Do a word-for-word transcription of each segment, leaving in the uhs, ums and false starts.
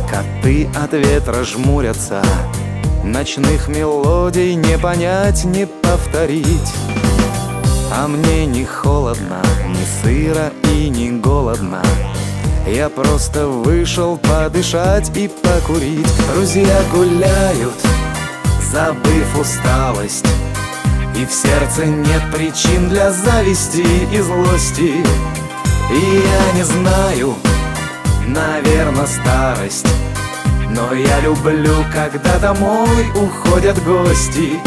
Коты от ветра жмурятся, ночных мелодий не понять, не повторить. А мне не холодно, не сыро и не голодно. Я просто вышел подышать и покурить. Друзья гуляют, забыв усталость, и в сердце нет причин для зависти и злости. И я не знаю, наверно, старость, но я люблю, когда домой уходят гости.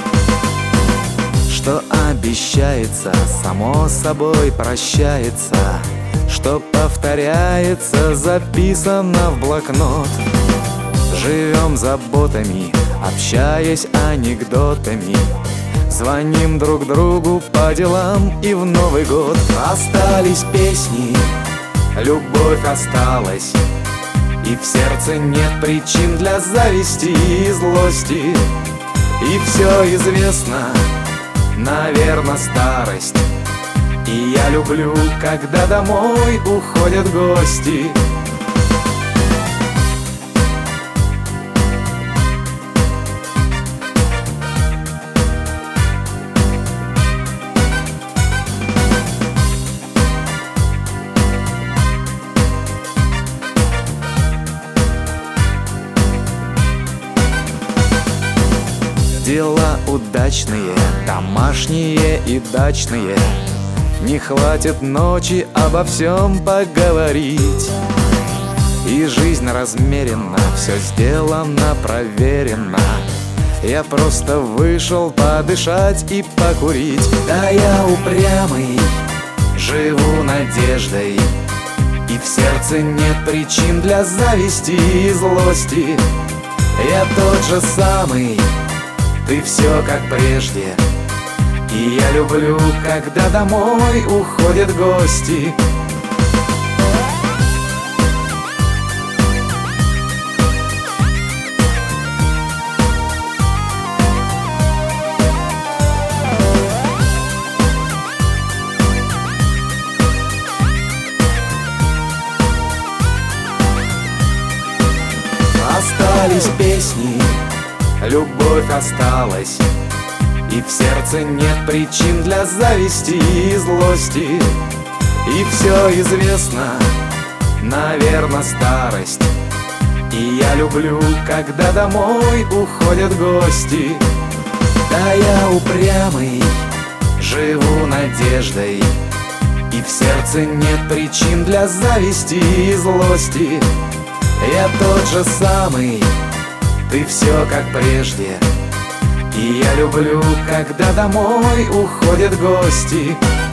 Что обещается, само собой прощается, что повторяется, записано в блокнот. Живем заботами, общаясь анекдотами, звоним друг другу по делам и в Новый год. Остались песни, любовь осталась, и в сердце нет причин для зависти и злости. И все известно, наверно, старость, и я люблю, когда домой уходят гости. Дела удачные, домашние и дачные, не хватит ночи обо всем поговорить. И жизнь размерена, все сделано, проверено. Я просто вышел подышать и покурить. Да я упрямый, живу надеждой, и в сердце нет причин для зависти и злости. Я тот же самый, ты все как прежде, и я люблю, когда домой уходят гости. Остались песни, любовь осталась, и в сердце нет причин для зависти и злости. И все известно, наверно, старость, и я люблю, когда домой уходят гости. Да я упрямый, живу надеждой, и в сердце нет причин для зависти и злости. Я тот же самый, ты все как прежде, и я люблю, когда домой уходят гости.